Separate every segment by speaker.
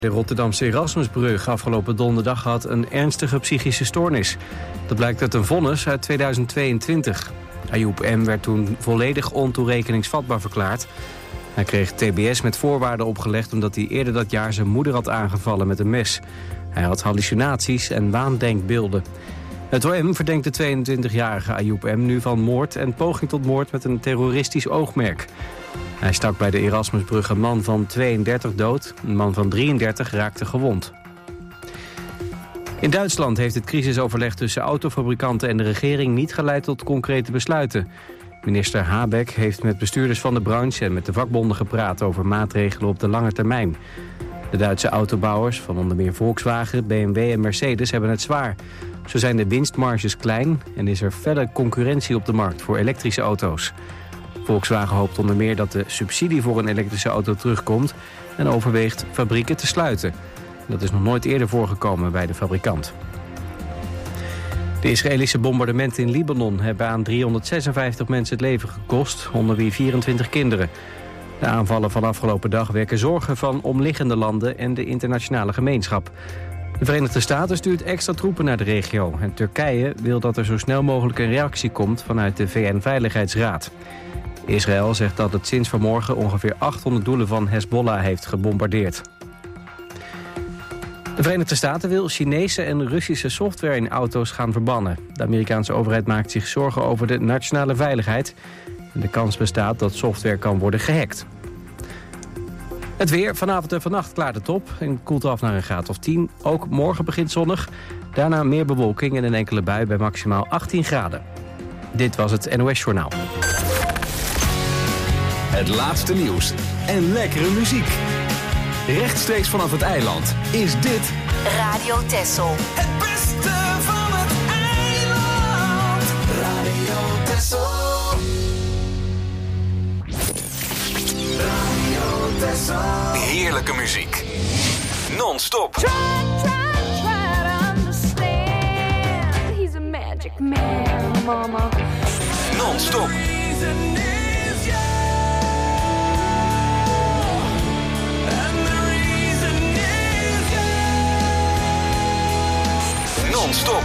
Speaker 1: De Rotterdamse Erasmusbrug afgelopen donderdag had een ernstige psychische stoornis. Dat blijkt uit een vonnis uit 2022. Ayoub M. werd toen volledig ontoerekeningsvatbaar verklaard. Hij kreeg TBS met voorwaarden opgelegd omdat hij eerder dat jaar zijn moeder had aangevallen met een mes. Hij had hallucinaties en waandenkbeelden. Het OM verdenkt de 22-jarige Ayoub M. nu van moord en poging tot moord met een terroristisch oogmerk. Hij stak bij de Erasmusbrug een man van 32 dood. Een man van 33 raakte gewond. In Duitsland heeft het crisisoverleg tussen autofabrikanten en de regering niet geleid tot concrete besluiten. Minister Habeck heeft met bestuurders van de branche en met de vakbonden gepraat over maatregelen op de lange termijn. De Duitse autobouwers, van onder meer Volkswagen, BMW en Mercedes, hebben het zwaar. Zo zijn de winstmarges klein en is er felle concurrentie op de markt voor elektrische auto's. Volkswagen hoopt onder meer dat de subsidie voor een elektrische auto terugkomt en overweegt fabrieken te sluiten. Dat is nog nooit eerder voorgekomen bij de fabrikant. De Israëlische bombardementen in Libanon hebben aan 356 mensen het leven gekost, onder wie 24 kinderen. De aanvallen van afgelopen dag wekken zorgen van omliggende landen en de internationale gemeenschap. De Verenigde Staten stuurt extra troepen naar de regio en Turkije wil dat er zo snel mogelijk een reactie komt vanuit de VN-veiligheidsraad. Israël zegt dat het sinds vanmorgen ongeveer 800 doelen van Hezbollah heeft gebombardeerd. De Verenigde Staten wil Chinese en Russische software in auto's gaan verbannen. De Amerikaanse overheid maakt zich zorgen over de nationale veiligheid. En de kans bestaat dat software kan worden gehackt. Het weer, vanavond en vannacht klaart het op en koelt af naar een graad of 10. Ook morgen begint zonnig. Daarna meer bewolking en een enkele bui bij maximaal 18 graden. Dit was het NOS Journaal.
Speaker 2: Het laatste nieuws en lekkere muziek. Rechtstreeks vanaf het eiland is dit
Speaker 3: Radio Texel.
Speaker 4: Het beste van het eiland. Radio Texel. Radio Texel.
Speaker 2: heerlijke muziek. Non-stop.
Speaker 5: Try to understand. He's a magic man, mama.
Speaker 2: Non-stop. Non-stop.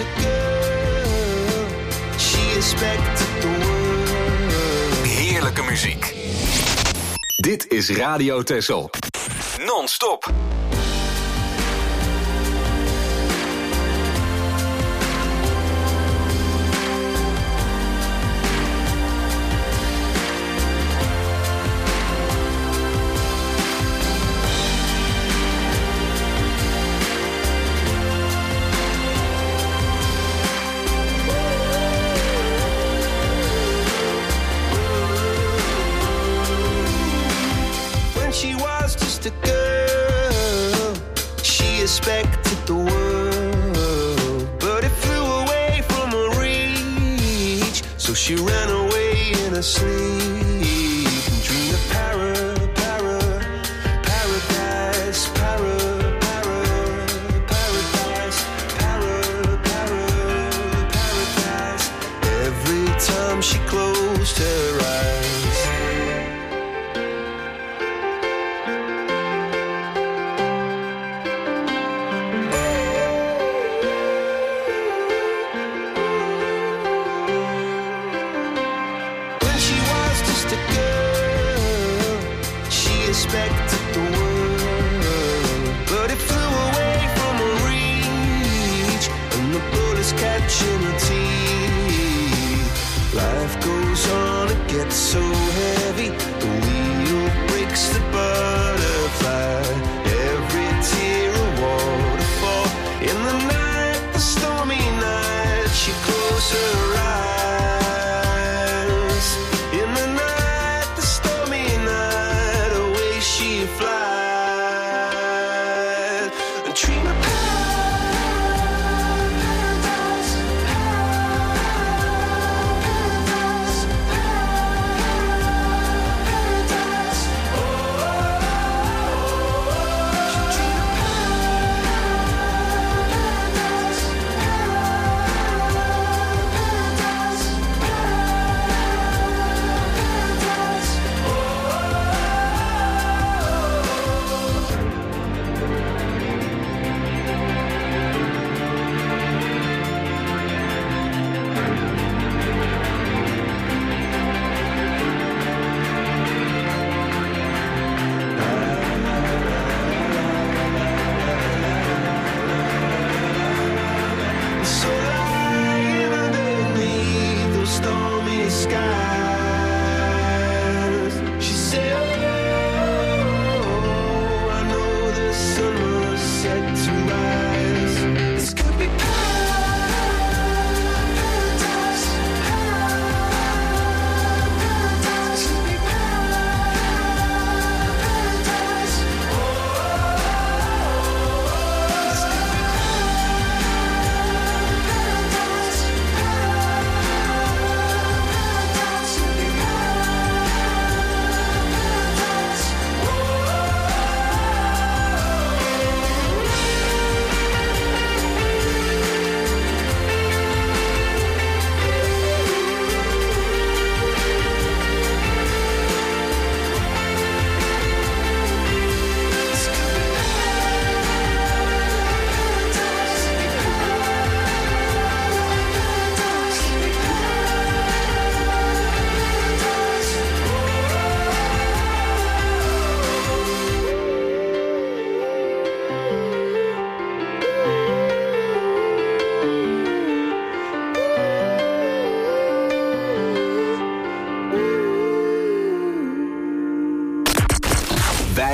Speaker 2: Heerlijke muziek. Dit is Radio Texel. Non-stop.
Speaker 6: Expected the world, but it flew away from her reach. So she ran away in her sleep and dreamed of paradise, paradise. Every time she closed her eyes. So heavy, the wheel breaks the butterfly. Every tear a waterfall. In the night, the stormy night, she closed her eyes. In the night, the stormy night, away she flies. A dream of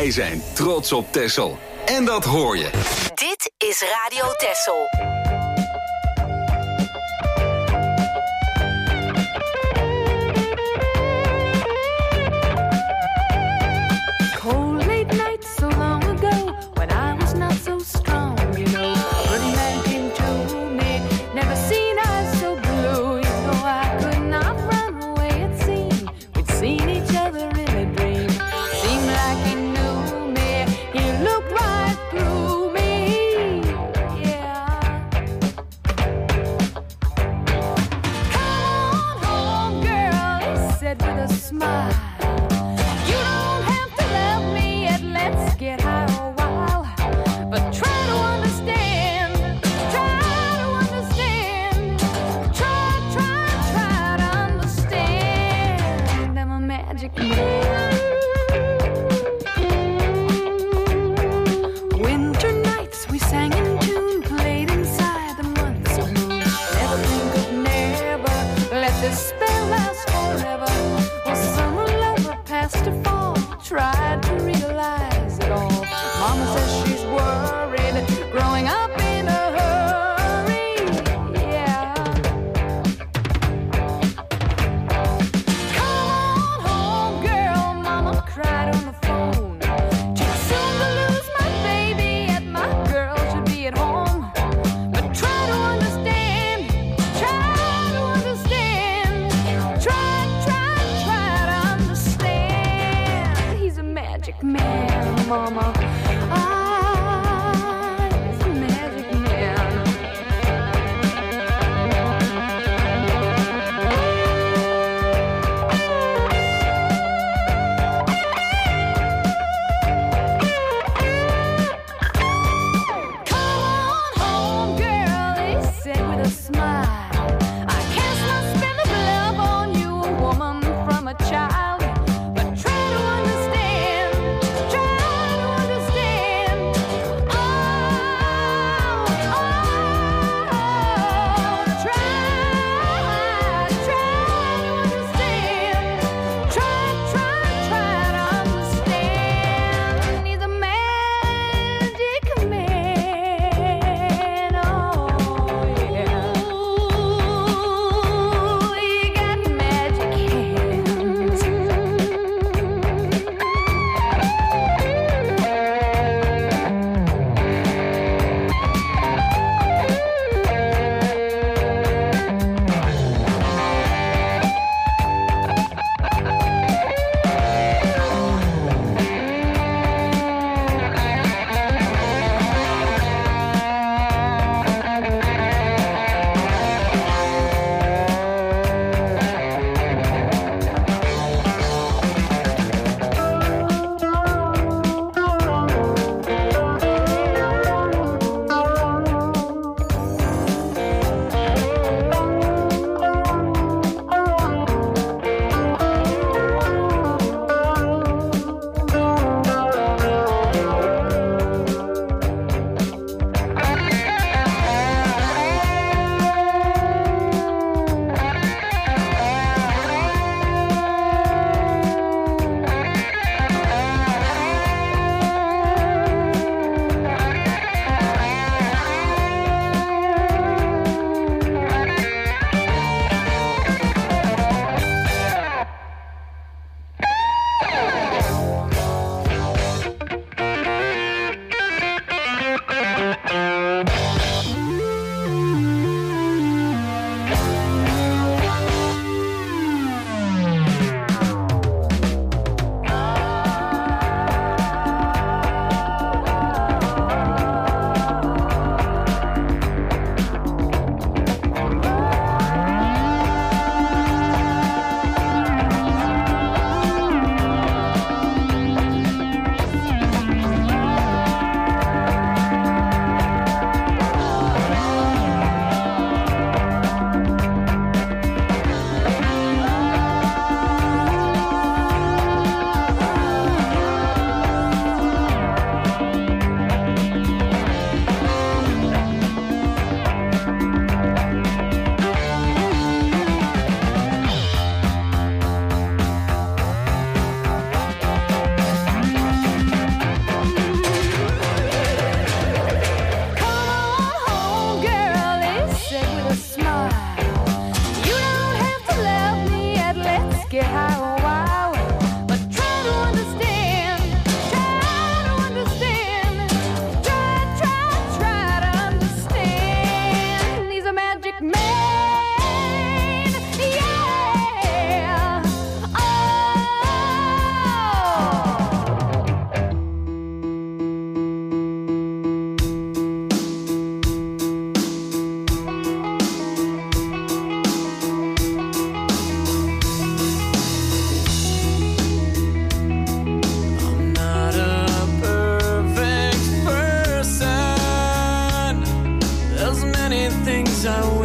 Speaker 2: Wij zijn trots op Texel. En dat hoor je.
Speaker 3: Dit is Radio Texel.
Speaker 5: Cold late night so long ago, when I was not so strong, you know. A pretty man came to me, never seen eyes so blue. You know I could not run away, it seemed. We'd seen each other in a dream. Seemed like he knew me, he looked right through me. Yeah.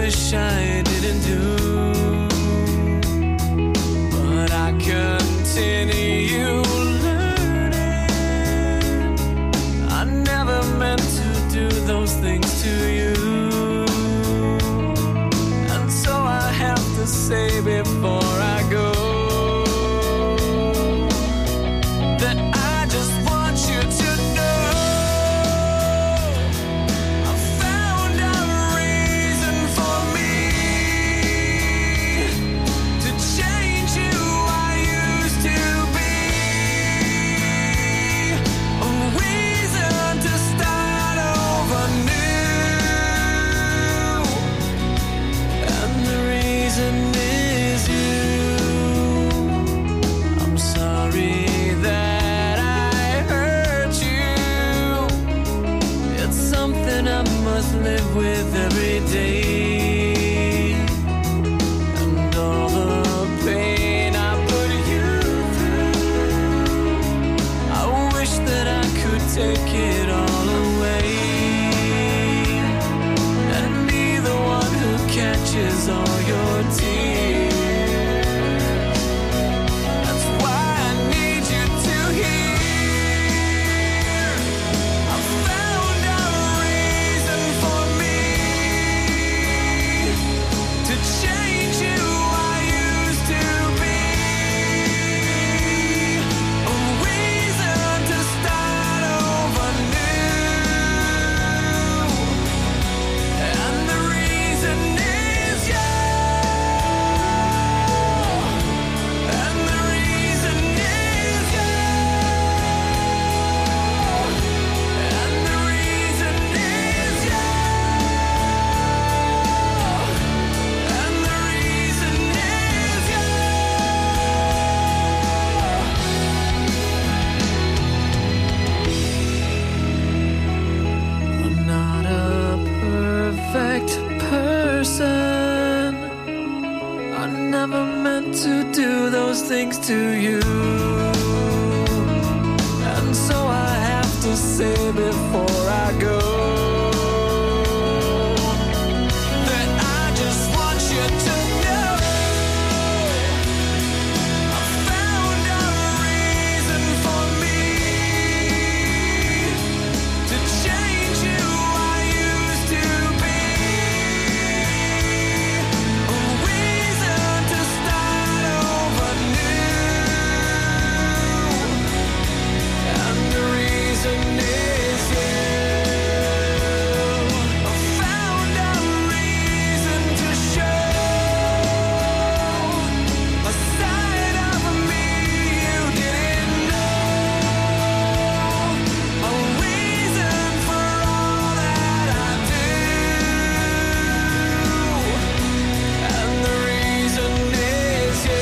Speaker 7: wish I didn't do. But I continue learning. I never meant to do those things to you. And so I have to say before I go that I just want you to know I found a reason for me to change who I used to be. A reason to start over new. And the reason is you. I'm sorry that I hurt you. It's something I must live with every day. And all the pain I put you through, I wish that I could take it all away and be the one who catches all your tears. That's why I need you to hear. I found a reason for me to change who I used to be. A reason to start over new. And the reason is you. And the reason is you. And the reason is you. And the reason is you. I'm not a perfect person. I never meant to do those things to you. And so I have to say before I go that I just want you to know I found a reason for me to change who I used to be. A reason to start over new. And the reason is you. I found a reason to show a side of me you didn't know. A reason for all that I do. And the reason is you.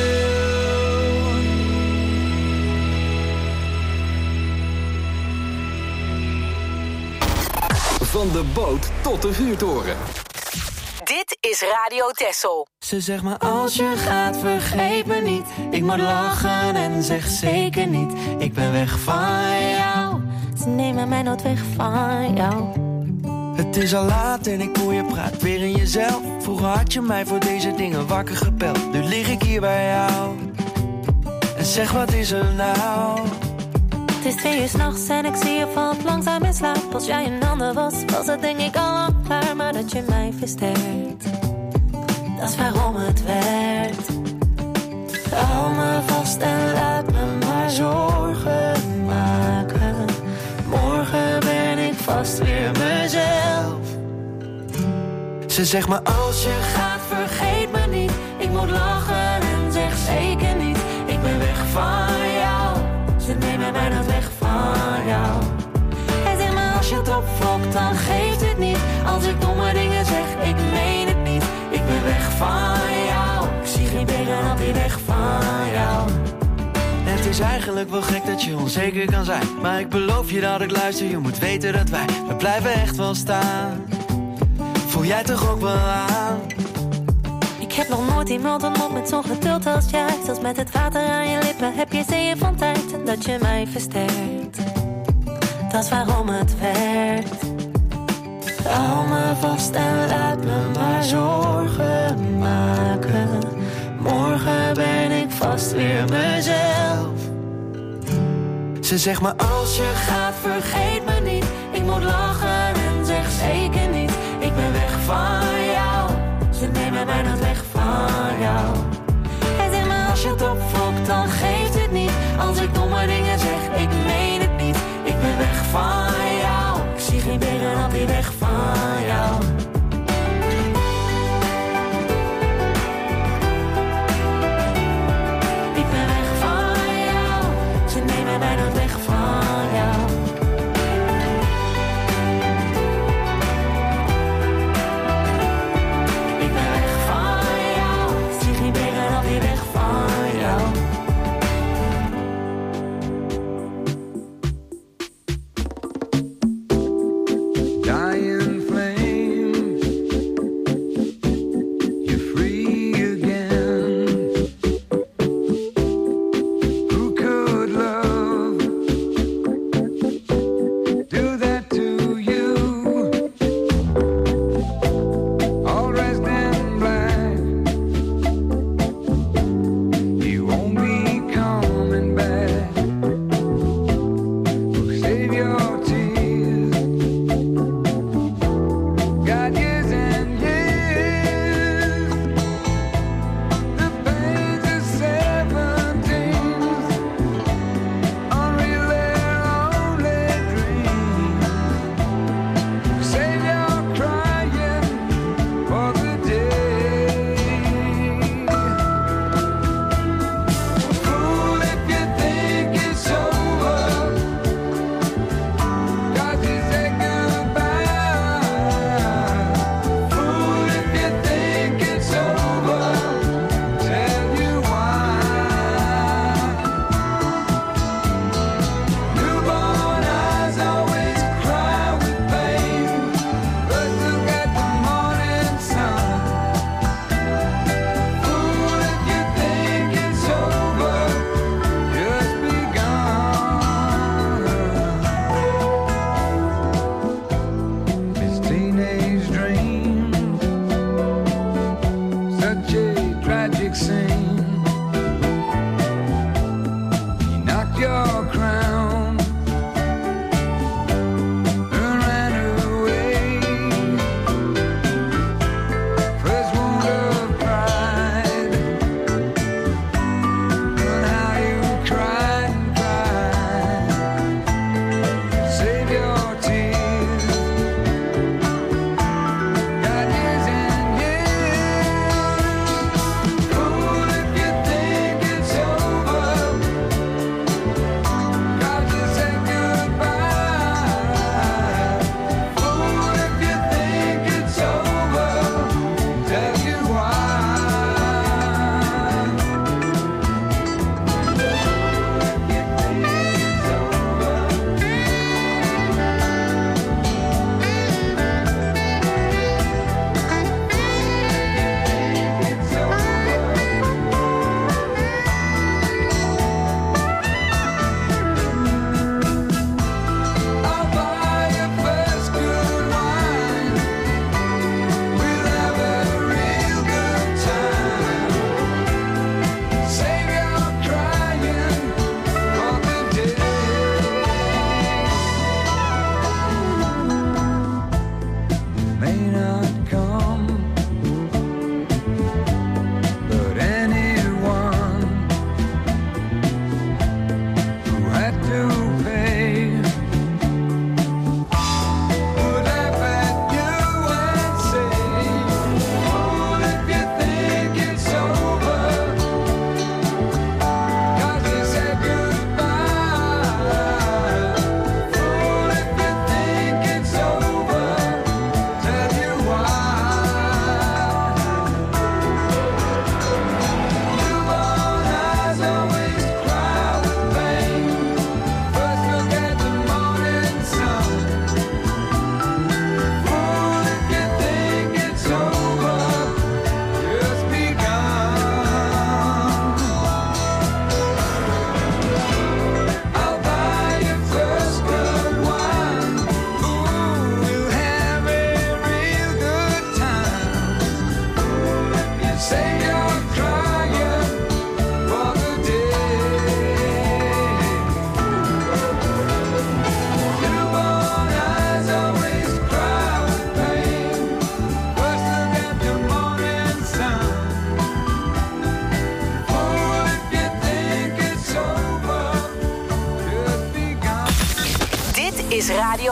Speaker 2: Van de boot tot de vuurtoren.
Speaker 3: Dit is Radio Texel.
Speaker 7: Ze zegt maar als je gaat vergeet me niet. Ik moet lachen en zeg zeker niet. Ik ben weg van jou.
Speaker 5: Ze nemen mij nooit weg van jou.
Speaker 7: Het is al laat en ik hoor je praat weer in jezelf. Vroeger had je mij voor deze dingen wakker gebeld. Nu lig ik hier bij jou. En zeg wat is er nou?
Speaker 5: Het is 2 uur 's nachts en ik zie je valt langzaam in slaap. Als jij een ander was, was het denk ik al lang klaar. Maar dat je mij versterkt, dat is waarom het werkt. Hou me vast en laat me maar zorgen maken. Morgen ben ik vast weer mezelf.
Speaker 7: Ze zegt maar als je gaat
Speaker 5: Vergeet me niet, ik moet lachen en zeg zeker niet. Ik ben weg van jou, ze nemen mij nooit weg van jou. En zeg maar als je het opfokt, dan geeft het niet. Als ik domme dingen zeg, ik meen het niet. Ik ben weg van jou, ik zie geen tegenop die weg van jou.
Speaker 7: Het is eigenlijk wel gek dat je onzeker kan zijn. Maar ik beloof je dat ik luister, je moet weten dat we blijven echt wel staan. Voel jij toch ook wel aan?
Speaker 5: Ik heb nog nooit iemand ontmoet met zo'n geduld als jij. Zelfs met het water aan je lippen heb je zeeën van tijd. En dat je mij versterkt, dat is waarom het werkt. Hou me vast en laat me maar zorgen maken. Morgen ben ik vast weer mezelf. Ze zegt maar als je gaat vergeet me niet. Ik moet lachen en zeg zeker niet. Ik ben weg van jou. Ze nemen mij nooit weg van jou. En zeg maar als je het opvloekt dan geeft het niet. Als ik domme dingen zeg ik meen het niet. Ik ben weg van jou. Ik zie geen benen op die weg van jou. Ik ben weg van jou. Ze nemen mij nooit weg van jou. Ik ben weg van jou. Zie geen benen op die weg van jou.
Speaker 8: Dying flame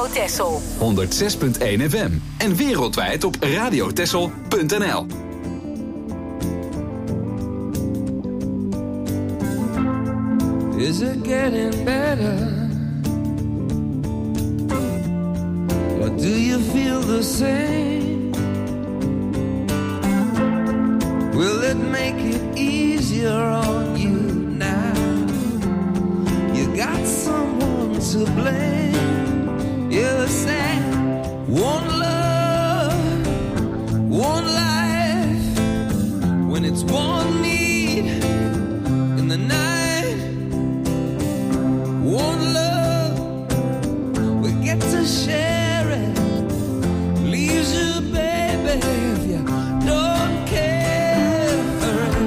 Speaker 3: Radio Texel.
Speaker 2: 106.1 FM. En wereldwijd op radiotexel.nl.
Speaker 7: Is it getting better? Or do you feel the same? Will it make it easier on you now? You got someone to blame. You said one love, one life. When it's one need in the night, one love, we get to share it. Leaves you, baby, if you don't care for it.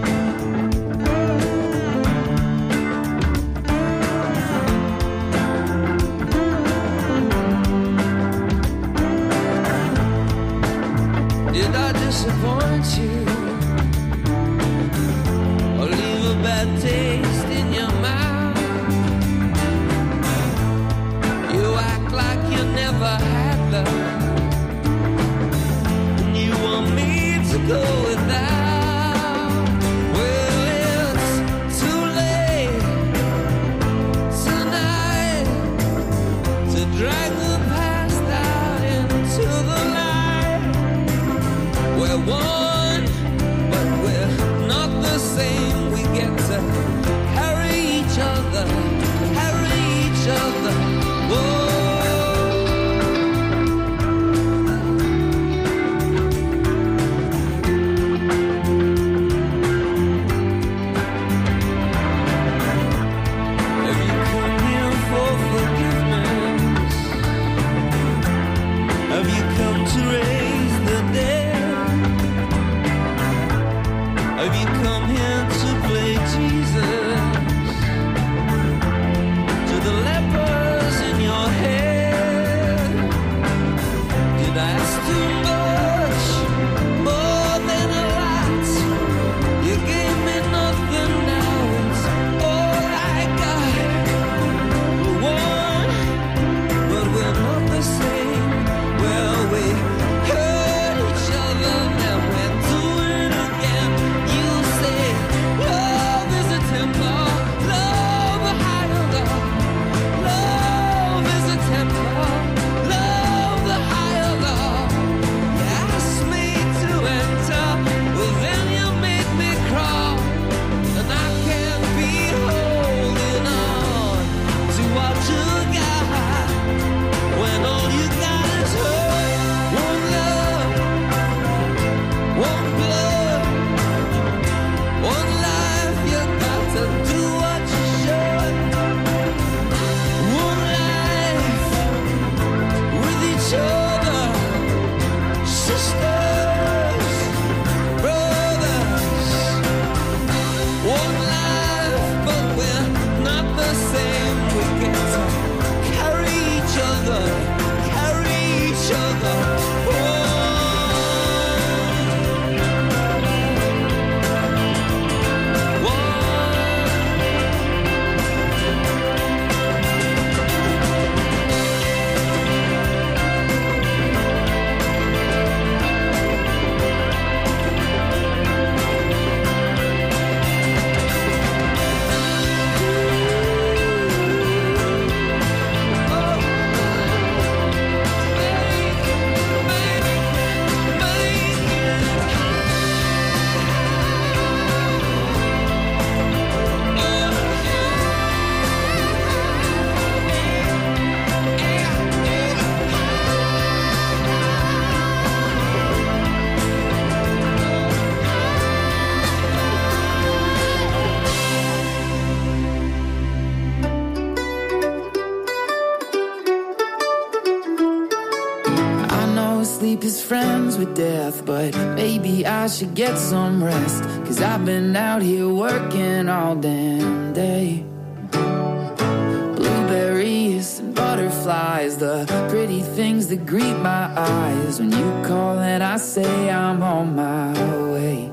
Speaker 7: Did I disappoint you? Or leave a bad taste in your mouth? You act like you never had love, and you want me to go without. Well, it's too late tonight to drag the past out into the light. We're one, but we're not the same. We get to carry each other, carry each other. Whoa. Have you come here for forgiveness? Have you come to raise the dead? Have you come here to play Jesus to the lepers in your head? Did I ask too much, more than a lot? You gave me nothing, now it's all I got. We're one, but we're not the same. Well, we hurt each other, now we're doing it again. You say love is a temper, love a higher love. Love is a temper, love the higher love. You asked me to enter, well then you made me crawl, and I can't be holding on to what you got when all you got is hurt. One love, one blood, one life. You got to do what you should. One life with each other, sisters, brothers. One life, but we're not the same. We get to carry each other, carry each other.
Speaker 8: Sleep is friends with death, but maybe I should get some rest, 'cause I've been out here working all damn day. Blueberries and butterflies, the pretty things that greet my eyes. When you call and I say I'm on my way.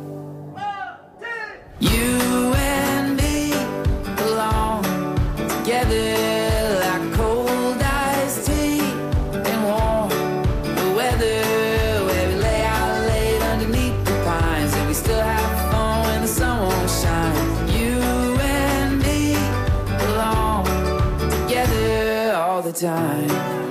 Speaker 8: You and me belong together like cold iced tea. time.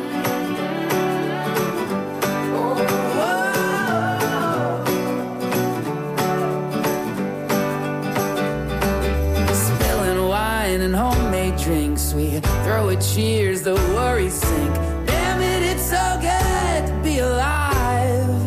Speaker 8: Spilling wine and homemade drinks, we throw a cheers, the worries sink. Damn it, it's so good to be alive.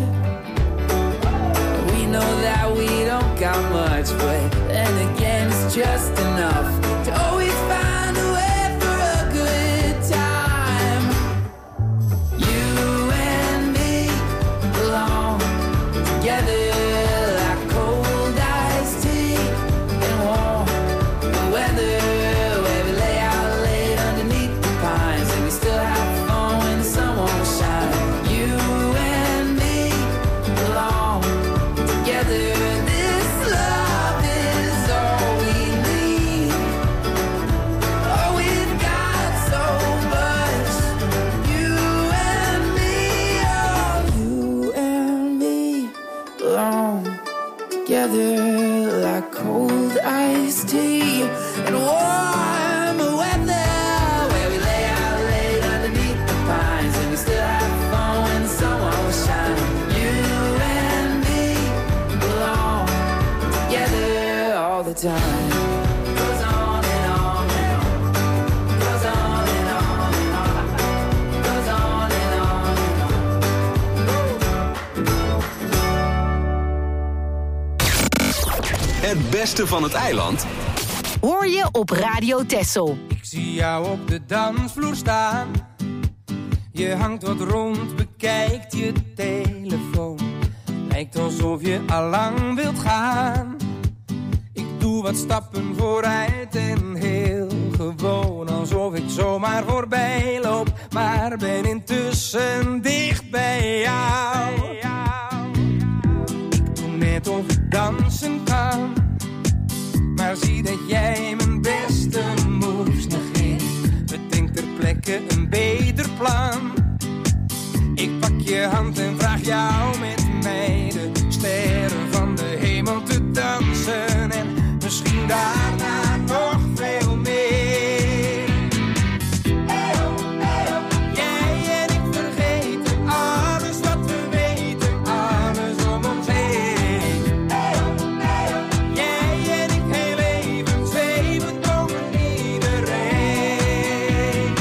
Speaker 8: We know that we don't got much, but then again it's just enough to always find a way for a good time. You and me belong together like cold iced tea and warm weather, where we lay out late underneath the pines and we still have fun when the sun won't shine. You and me belong together. This love is all we need. Oh, we've got so much. You and me, oh, you and me belong together like cold iced tea and warm weather, where we lay out late underneath the pines and we still have fun when the sun won't shine. You and me belong together all the time. Goes on and on and on. Goes on and on and on. Goes on and on and on.
Speaker 2: Het beste van het eiland
Speaker 3: Hoor je op Radio Texel.
Speaker 7: Ik zie jou op de dansvloer staan. Je hangt wat rond, bekijkt je telefoon. Lijkt alsof je allang wilt gaan. Ik doe wat stappen vooruit en heel gewoon. Alsof ik zomaar voorbij loop, maar ben intussen dicht bij jou. Ik doe net of ik dansen kan, maar zie dat jij mijn beste moves negeert. Bedenk ter plekke een beter plan. Ik pak je hand en vraag jou met mij de sterren van de hemel te dansen. En misschien daarna nog veel meer. Jij en ik vergeten alles wat we weten, alles om ons heen. Jij en ik heel even zweven boven iedereen.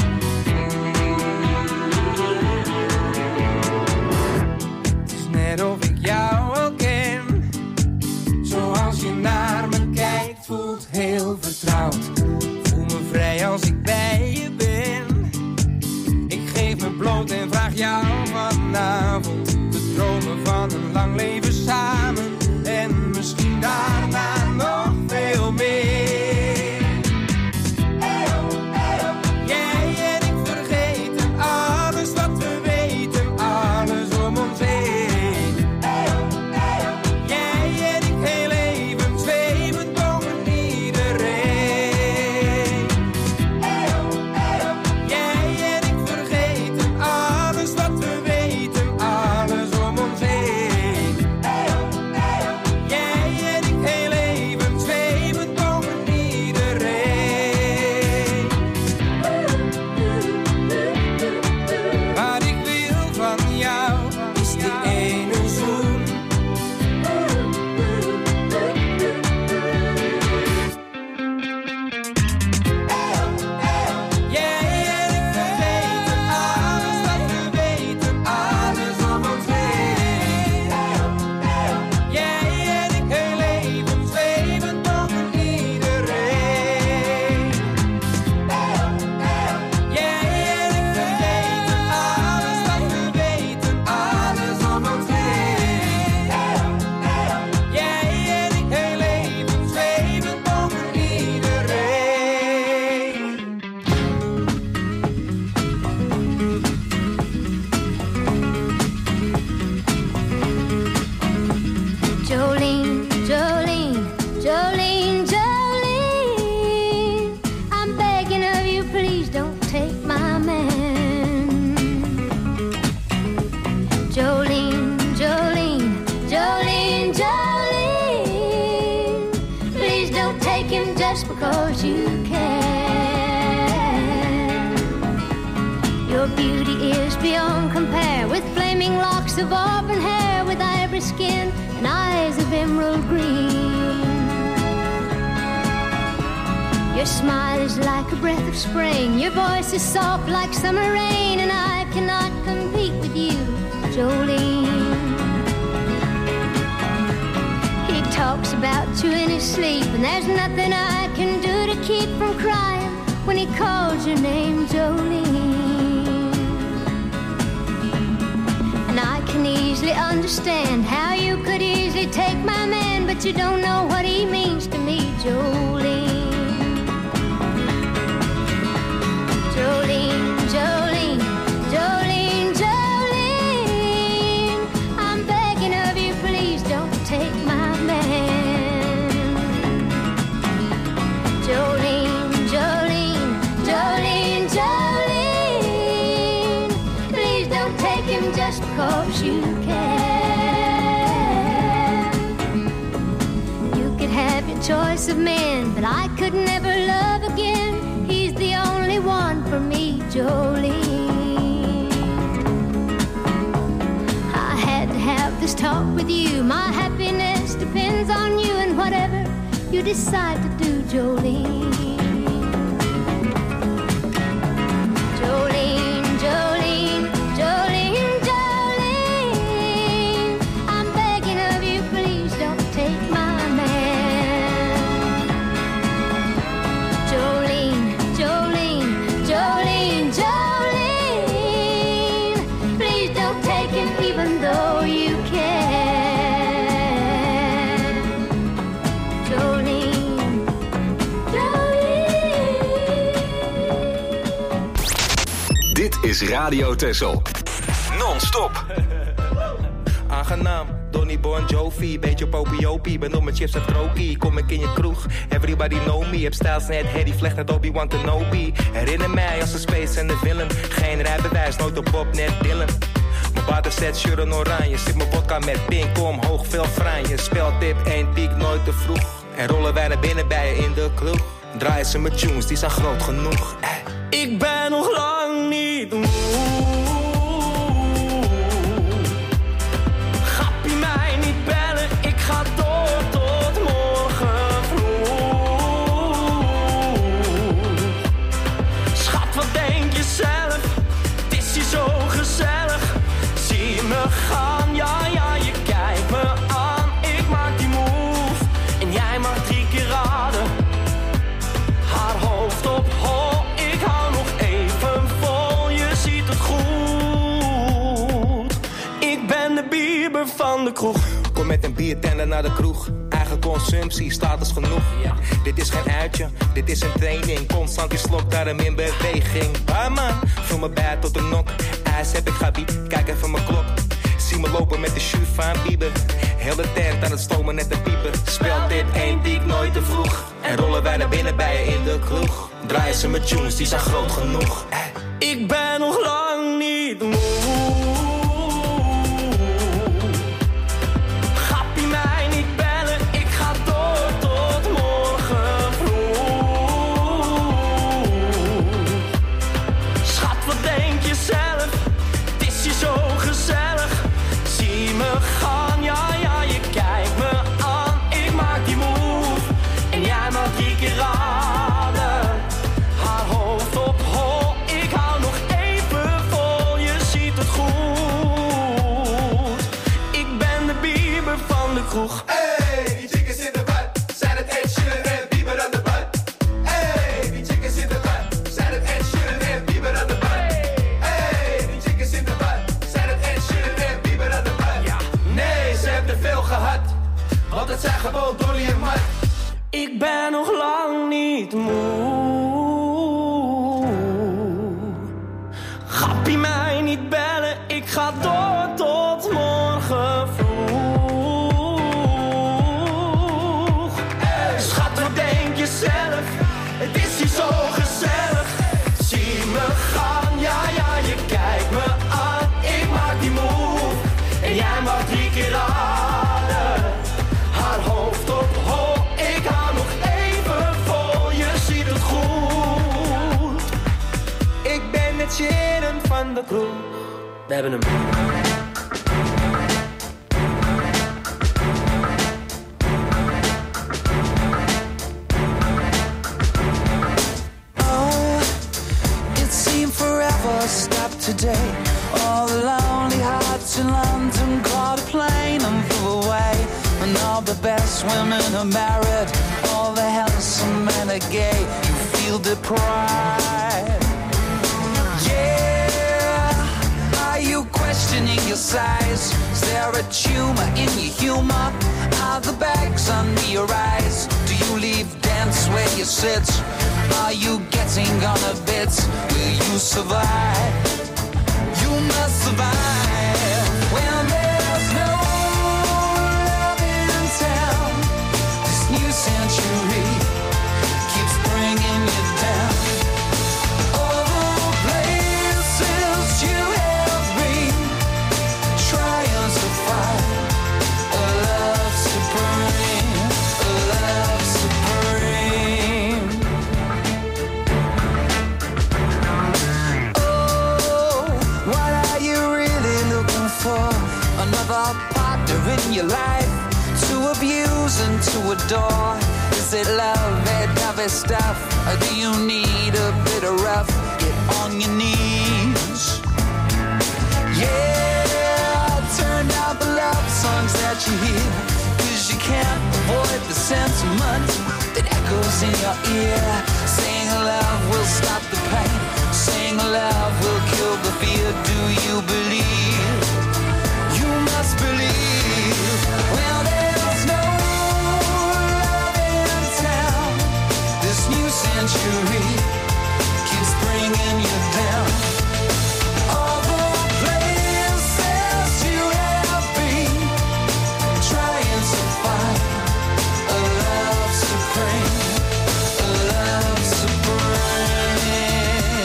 Speaker 7: Het is net of ik jou al ken. Zoals je naar me kijkt, voelt heel vertrouwd. Voel me vrij als ik bij je ben. Ik geef me bloot en vraag jou vanavond te dromen van een lang leven samen. En misschien daarna nog veel meer. Jij en ik vergeten alles wat we weten, alles om ons heen. Jij en ik heel even zweven boven iedereen. Jij en ik vergeten alles wat we weten, alles om ons heen. Jij en ik heel even zweven boven iedereen. Wat ik wil van jou is die ene zoen. Jij en ik vergeten alles wat we weten, alles om ons heen. Jij en ik heel even zweven boven iedereen. Jij en ik vergeten alles wat we weten, alles om ons heen. Jij en ik heel even zweven boven iedereen.
Speaker 9: Jolene, Jolene, Jolene, Jolene, I'm begging of you, please don't take my man. Jolene, Jolene, Jolene, Jolene, please don't take him just because you can. of auburn hair with ivory skin and eyes of emerald green. Your smile is like a breath of spring. Your voice is soft like summer rain, and I cannot compete with you, Jolene. He talks about you in his sleep, and there's nothing I can do to keep from crying when he calls your name, Jolene. And I can easily understand how you could easily take my man, but you don't know what he means to me, Jolene. Jolene, Jolene, Jolene, Jolene, I'm begging of you, please don't take my man. Jolene, Jolene, Jolene, Jolene, please don't take him just because you can. You could have your choice of men, but I could never love again. He's the only one for me, Jolene. I had to have this talk with you. My happiness depends on you and whatever you decide to do, Jolene. Jolene, Jolene, Jolene, Jolene, I'm begging of you, please don't take my man. Jolene, Jolene, Jolene, Jolene, please don't take him even though you can. Jolene, Jolene.
Speaker 2: Dit is Radio Texel. Non-stop.
Speaker 10: Aangenaam, Donny Bon Jovi, beetje popiopie, ben op mijn chips en krokie. Kom ik in je kroeg, everybody know me. Heb stijls net Harry Vlecht, net Obi-Wan Kenobi. Herinner mij als een space en de film. Geen rijbewijs, nooit op Bob, net Dylan. Mijn waterset, shirt en oranje. Zit mijn vodka met pink, omhoog, veel franje. Speltip, 1 piek, nooit te vroeg. En rollen wij naar binnen bij je in de kroeg. Draaien ze met tunes, die zijn groot genoeg.
Speaker 7: Ik ben nog lang niet moe. Gappie mij niet bellen, ik ga door tot morgen vroeg. Schat, wat denk je zelf? Het is hier zo gezellig. Zie me gaan, ja, ja, je kijkt me aan. Ik maak die move en jij mag 3 keer raden. Haar hoofd op hol, ik hou nog even vol, je ziet het goed. Ik ben de Bieber van de kroeg.
Speaker 10: Kom met een biertender naar de kroeg. Eigen consumptie, status genoeg. Dit is geen uitje, dit is een training. Constant die slok, daarom in beweging. Barman, vul me bij tot de nok. IJs heb ik gebied, kijk even mijn klok. Zie me lopen met de shoe van Bieber. Heel de tent aan het stomen net een pieper. Speelt dit 1 piek, nooit te vroeg. En rollen wij naar binnen bij je in de kroeg. Draaien ze met tunes, die zijn groot genoeg.
Speaker 7: Ik ben nog lang niet moe. Gappie mij niet bellen, ik ga door tot morgen vroeg. Schat, wat denk je zelf? Het is hier zo gezellig. Zie me gaan, ja, ja, je kijkt me aan. Ik maak die move en jij mag 3 keer raden. Haar hoofd op hol, ik hou nog even vol, je ziet het goed. Ik ben de Bieber van de kroeg.
Speaker 4: Hey, die chickies in de bad, zijn het Ed Sheeran en Bieber aan de bad. Hey, die chickies in de bad, zijn het Ed Sheeran en Bieber aan de bad. Hey, die chickies in de bad, zijn het Ed Sheeran en Bieber aan de bad. Nee, ze hebben er veel gehad, want het zijn gewoon Dolly en Mart.
Speaker 7: Ik ben nog lang niet moe. Gappie mij niet bellen, ik ga door tot morgen vroeg. Schat, wat denk je zelf? Het is hier zo gezellig. Zie me gaan, ja, ja, je kijkt me aan. Ik maak die move en jij mag 3 keer raden. Haar hoofd op hol, ik hou nog even vol, je ziet het goed.
Speaker 10: Ik ben het Sharon van de kroeg.
Speaker 7: We hebben hem.
Speaker 8: to London, caught a plane and flew away. And all the best women are married, all the handsome men are gay. You feel deprived. Yeah, are you questioning your size? Is there a tumor in your humor? Are the bags under your eyes? Do you leave dance where you sit? Are you getting on a bit? Will you survive? You must survive when there's no love in town. This new century keeps bringing you down. All the places you have been, trying to find a love supreme, a love supreme. Oh, what are you really looking for? Another partner in your life to abuse and to adore? Is it love, that heavy stuff? Or do you need a bit of rough? Get on your knees. Yeah, turn down the love songs that you hear, 'cause you can't avoid the sentiment that echoes in your ear. Saying love will stop the pain, saying love will kill the fear. Do you believe? You must believe. Well, there's no love in town. This new century keeps bringing you down. All the places you have been, trying to find a love supreme, a love supreme.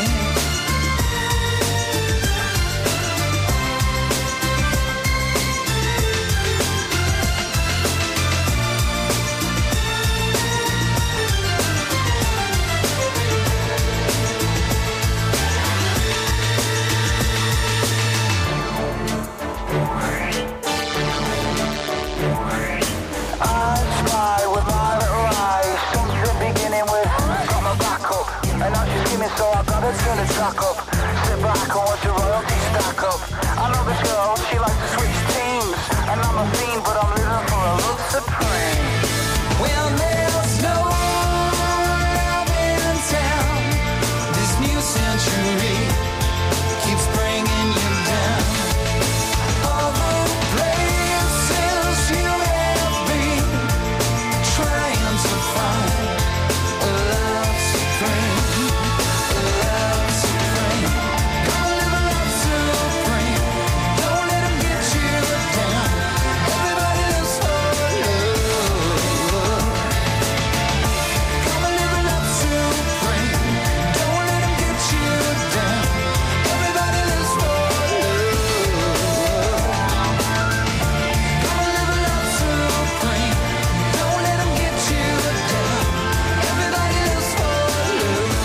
Speaker 8: I spy with my little eyes, something beginning with got my back up, and now she's skimming, so I gotta turn the track up. Sit back and watch the royalty stack up. I know this girl, she likes to switch teams, and I'm a fiend, but I'm living for a love supreme. Well, there's no love in town. This new century keeps bringing you down. All the places you have been, trying to find a love supreme, a love supreme. Come live a love supreme. Don't let them get you down. Everybody lives for love. Come live a love supreme. Don't let them get you down. Everybody lives for love. Come live a love supreme. Don't let them get you down. Everybody lives for love.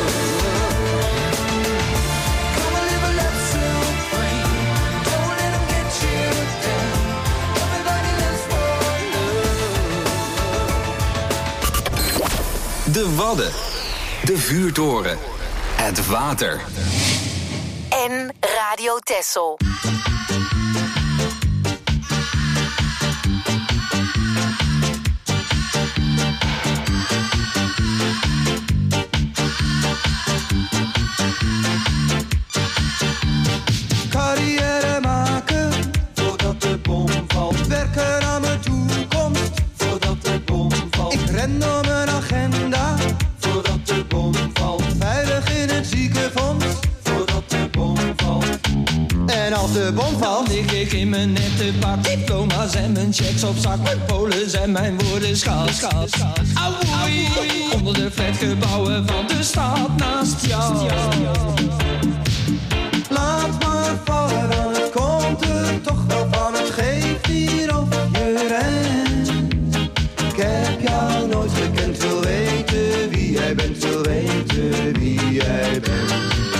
Speaker 8: Come live a love supreme. Don't let them get you down. Everybody lives for love.
Speaker 2: De Wadden. De Vuurtoren. Het water.
Speaker 3: En Radio Texel.
Speaker 11: Carrière maken voordat de bom valt. Werken aan mijn toekomst voordat de bom valt. Ik ren door mijn agenda voordat de bom valt. Veilig in het ziekenfonds voordat de bom valt. En als de bom valt,
Speaker 8: Dan lig ik in mijn nette pak, diploma's en mijn checks op zak. Mijn polen zijn mijn woorden schaals. Auwoei, onder de flatgebouwen van de stad naast jou.
Speaker 11: laat maar vallen, dan het komt er toch wel van. Het geeft hier of je rent. Ik heb jou nooit gekend, wil weten wie jij bent, wil weten wie jij bent.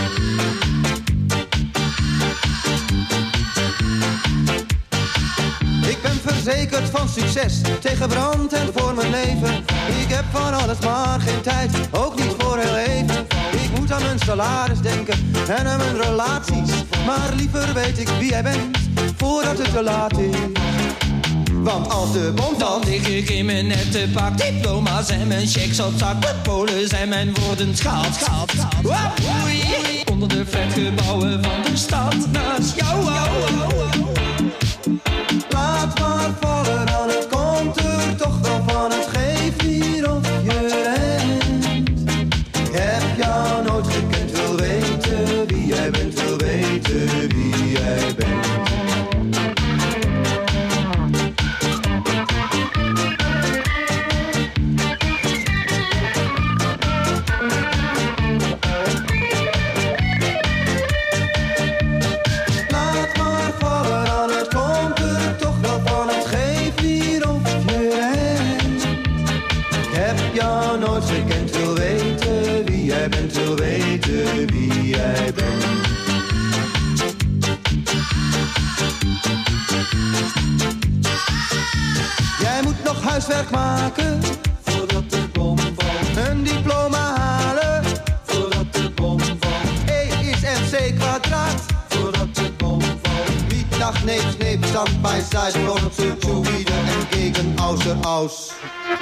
Speaker 11: Ik ben verzekerd van succes, tegen brand en voor mijn leven. Ik heb van alles maar geen tijd, ook niet voor heel even. Ik moet aan mijn salaris denken en aan mijn relaties. Maar liever weet ik wie jij bent, voordat het te laat is. Want als de bom valt,
Speaker 12: dan lig ik in mijn nette pak. Diploma's en mijn checks op zak. Met polen zijn mijn woorden schaald. Onder de flatgebouwen van de stad naast jou.
Speaker 11: Laat maar vallen, dan het komt er toch wel van. Het geeft niet of je rent. Ik heb jou nooit gekend, wil weten wie jij bent, wil weten wie jij bent. Gekend, wil weten wie jij bent, wil weten wie jij bent. Jij moet nog huiswerk maken voordat de bom valt. Een diploma halen voordat de bom valt. E is MC kwadraat voordat de bom valt. Wiet, nacht, neep, sneep, stand bij side, Lotse, Zoïde en gegen außer aus.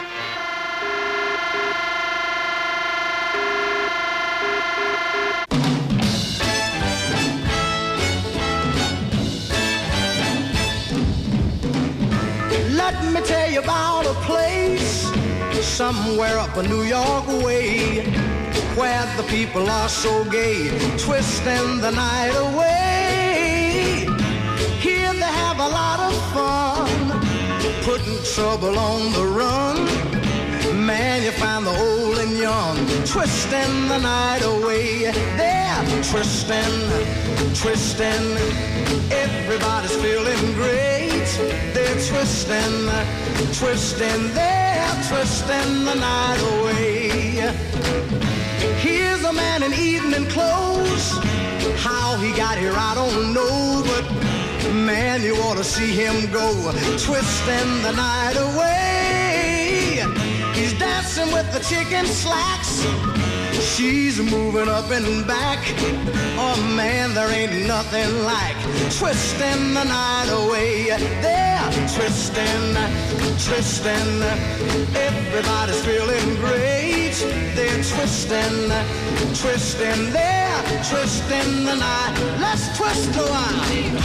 Speaker 13: Let me tell you about a place somewhere up a New York way, where the people are so gay, twisting the night away. Here they have a lot of fun, putting trouble on the run. Man, you find the old and young, twisting the night away. They're twisting, twisting, everybody's feeling great. They're twisting, twisting, they're twisting the night away. Here's a man in evening clothes, how he got here I don't know, but man, you ought to see him go, twisting the night away. He's dancing with the chicken slacks, she's moving up and back. Oh man, there ain't nothing like twisting the night away. They're twisting, twisting, everybody's feeling great. They're twisting, twisting, they're twisting the night. Let's twist a while.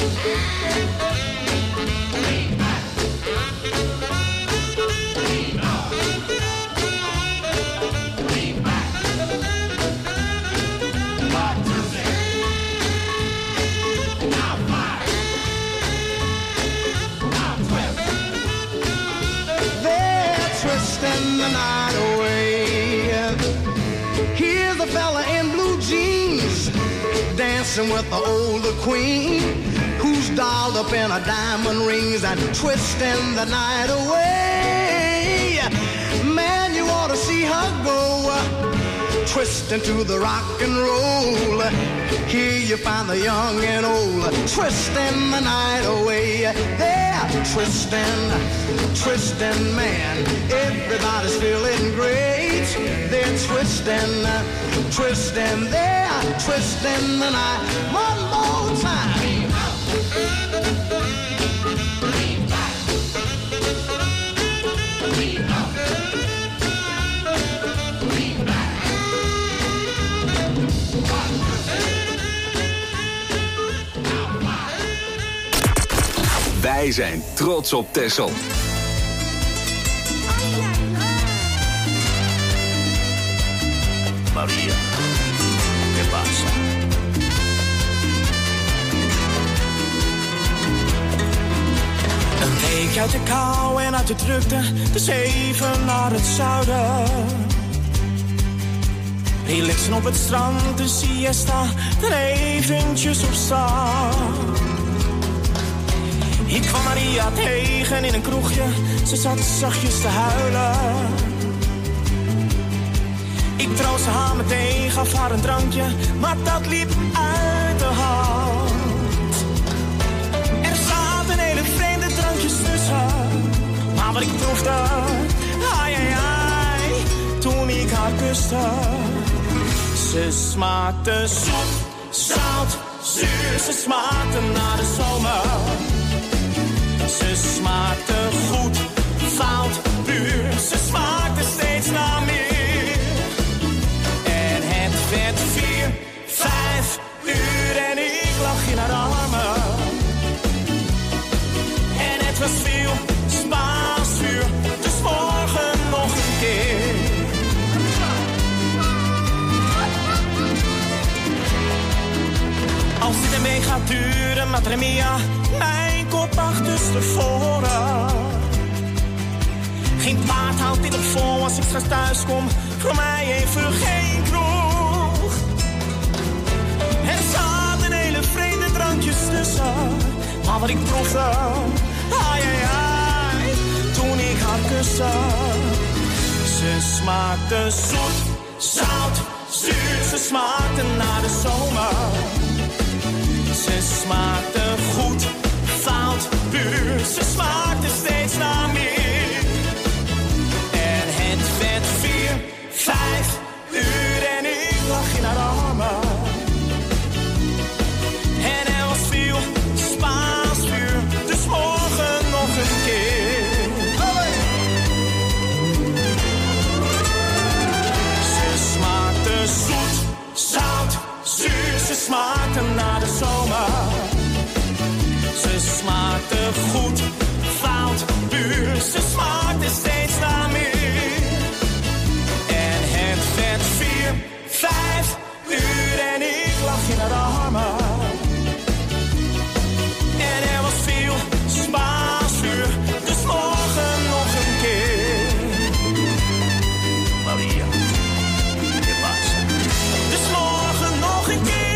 Speaker 13: Twisting the night away. Here's a fella in blue jeans, dancing with the older queen, who's dolled up in her diamond rings and twisting the night away. Man, you ought to see her go, twisting to the rock and roll. Here you find the young and old, twisting the night away. They're twisting, twisting, man, everybody's feeling great. They're twisting, twisting, they're twisting the night. One more time.
Speaker 2: Wij zijn trots op Texel.
Speaker 14: Maria, ¿qué pasa?
Speaker 15: Een week uit de kou en uit de drukte, dus even naar het zuiden. Relaxen op het strand, de siesta, er eventjes op staan. Ik kwam Maria tegen in een kroegje, ze zat zachtjes te huilen. Ik troostte haar meteen, gaf haar een drankje, maar dat liep uit de hand. Er zaten hele vreemde drankjes tussen, maar wat ik proefde, ai ai ai, toen ik haar kuste. Ze smaakte zoet, zout, zuur, ze smaakte naar de zomer. dure madre mia, mijn kop achterstevoren. Geen paard houdt dit op vol als ik straks thuis kom. Voor mij even geen kroeg. Er zaten hele vreemde drankjes tussen. Maar wat ik proefde, ai ai ai, toen ik haar kuste. Ze smaakte zoet, zout, zuur. Ze smaakte naar de zomer. Ze smaakte goed, fout, puur. Ze smaakte steeds naar meer. En het werd 4, 5 uur en ik lag in haar armen. En er was veel Spaans vuur, dus morgen nog een keer. Ze smaakte zoet, zout, zuur. Ze smaakte naar de zomer. Ze smaakte goed, fout, puur. Ze smaakte steeds naar meer. En het werd 4, 5 uur en ik lag in haar armen. En er was veel Spaans vuur, dus morgen nog een keer. Maria, je pasa. Dus morgen nog een keer.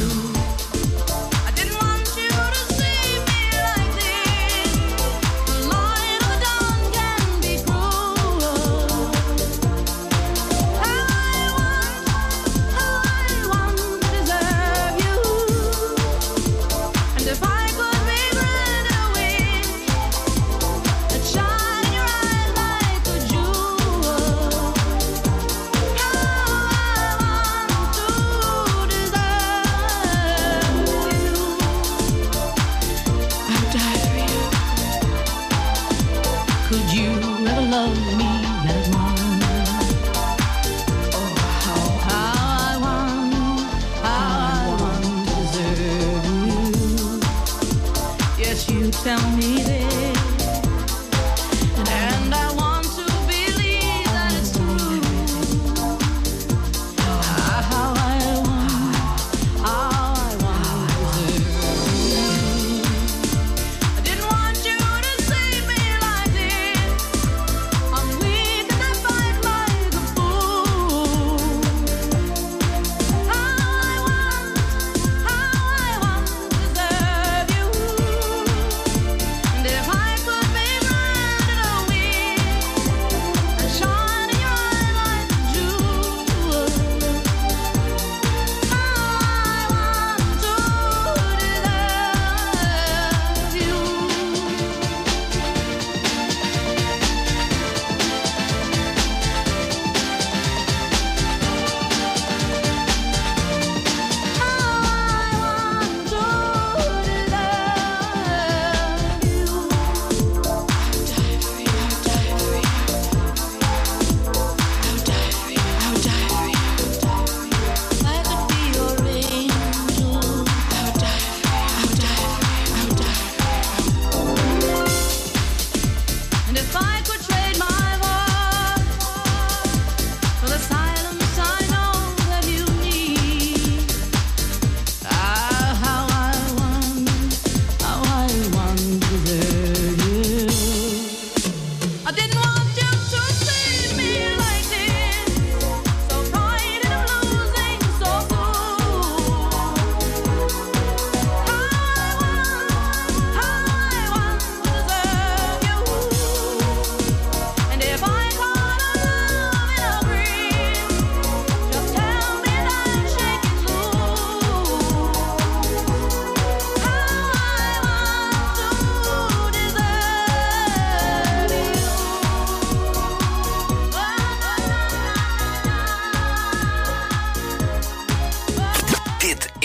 Speaker 5: I didn't want you to see me like this.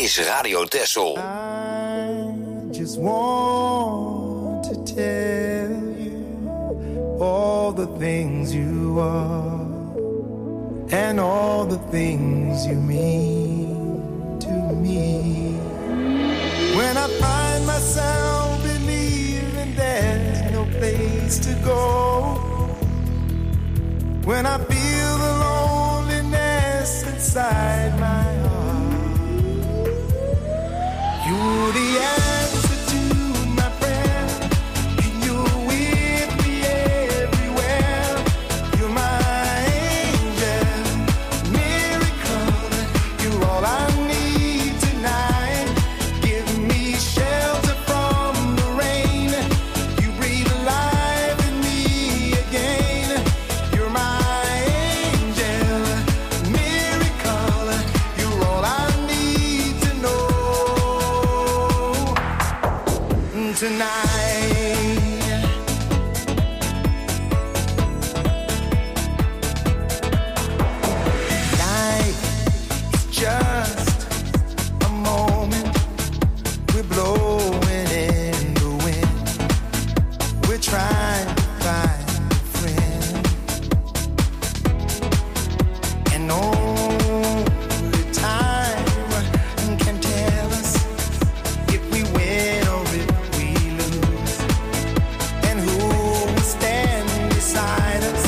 Speaker 16: is Radio Texel.
Speaker 11: I just want to tell you all the things you are and all the things you mean to me. When I find myself believing there's no place to go, when I feel the loneliness inside my heart, you're the answer to my prayer, and you're with me everywhere. You're my angel, miracle, you're all I need tonight. Give me shelter from the rain, you breathe life in me again. You're my angel, miracle, you're all I need to know tonight. Just a moment, we're blowing in the wind, we're trying to find a friend, and only time can tell us if we win or if we lose, and who will stand beside us.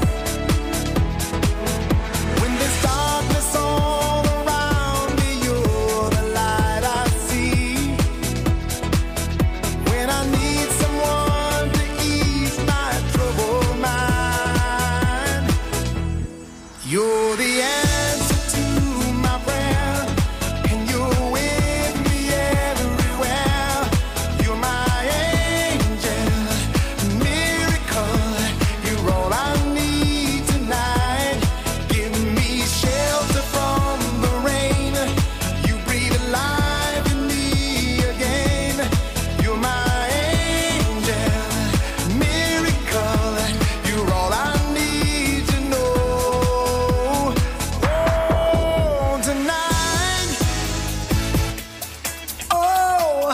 Speaker 11: When there's darkness all around me, you're the light I see. When I need someone to ease my troubled mind, you're the answer to my prayer, and you're with me everywhere. You're my angel, miracle, you're all I need tonight. Give me shelter from the rain, you breathe life in me again. You're my angel, miracle, you're all I need to know. Oh, tonight, oh,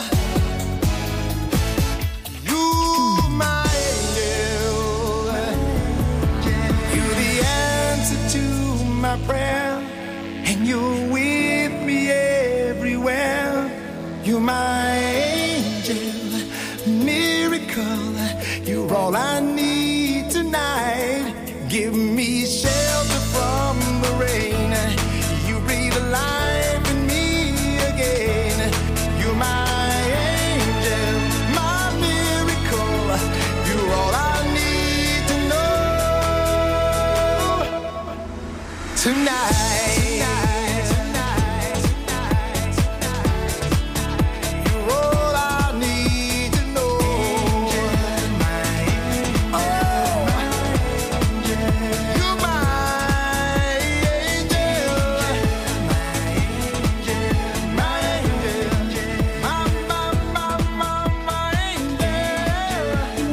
Speaker 11: you're my angel. You're the answer to my prayer, and you're with me everywhere. You're my angel, miracle, you're all I need tonight. Give me shelter from the rain, you breathe life in me again. You're my angel, my miracle, you're all I need to know tonight. You're all I need to know. Oh, you're my angel, my angel.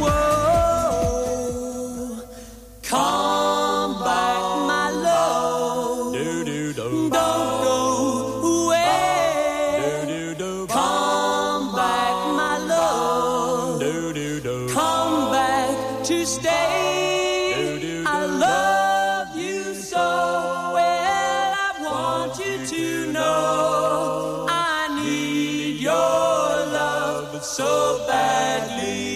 Speaker 7: Whoa, come back, my love. Don't go away. Come back, my love. Come back to stay. I love you so well. I want you to know I need your love so badly.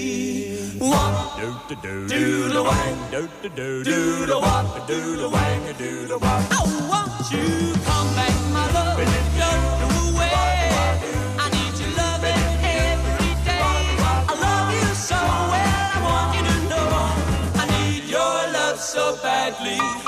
Speaker 7: Do the wang, do the wop, do the wang, do the wop. I want you come back, my love. Don't go away. I need your loving every day. I love you so well. I want you to know I need your love so badly.